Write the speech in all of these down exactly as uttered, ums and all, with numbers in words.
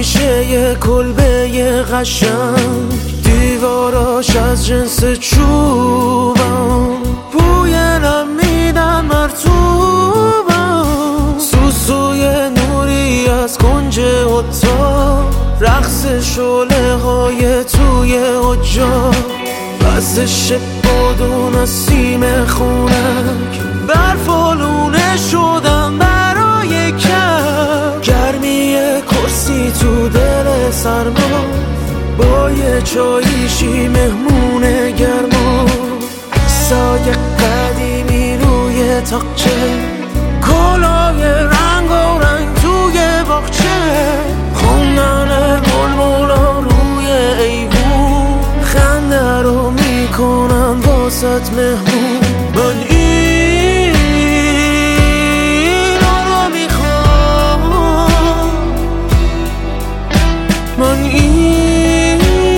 میشه یه کلبه قشنگ، دیواراش از جنس چوبم، بوی نم میدن مرطوبم، سوسوی نوری از کنج اتاق، رقص شعله های توی اجاق، وزش باد و نسیم خونک، برفالونه شدم برای کم، گرمی کرسی تو دل سرما، با یه چاییشی مهمون گرما، سایه قدیمی روی تاقچه، کلاه رنگ و رنگ توی باغچه، خوندن بلبلا روی ایوون، خنده رو میکنن واسط مهمون. من این رو میخوام، من این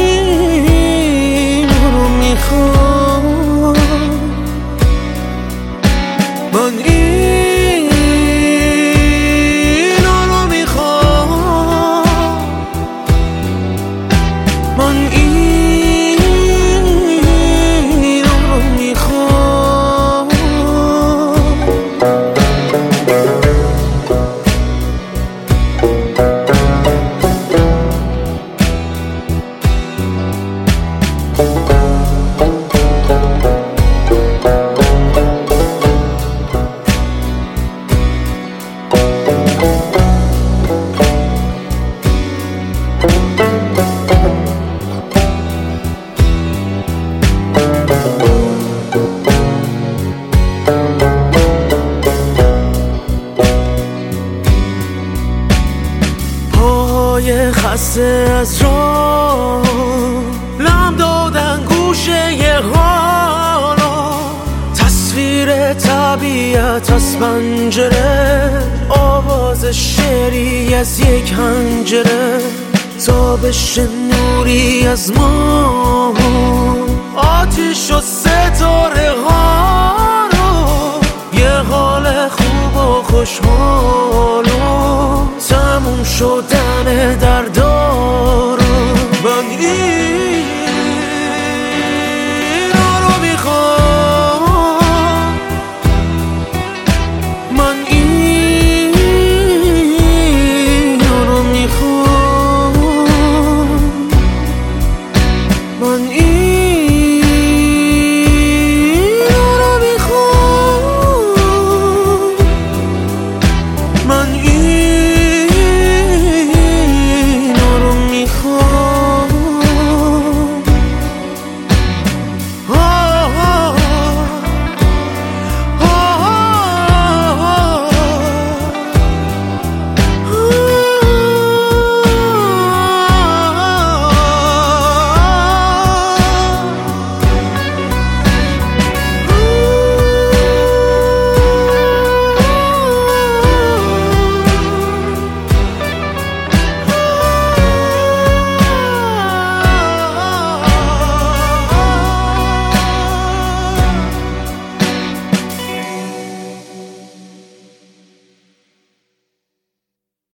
رو میخوام، من این رو میخوام، من این رو میخوام. پاهای خسته از راه لم دادن گوشه ی حالا، تصویر طبیعت از پنجره، آواز شعری از یک حنجره، تابش نوری از ماه،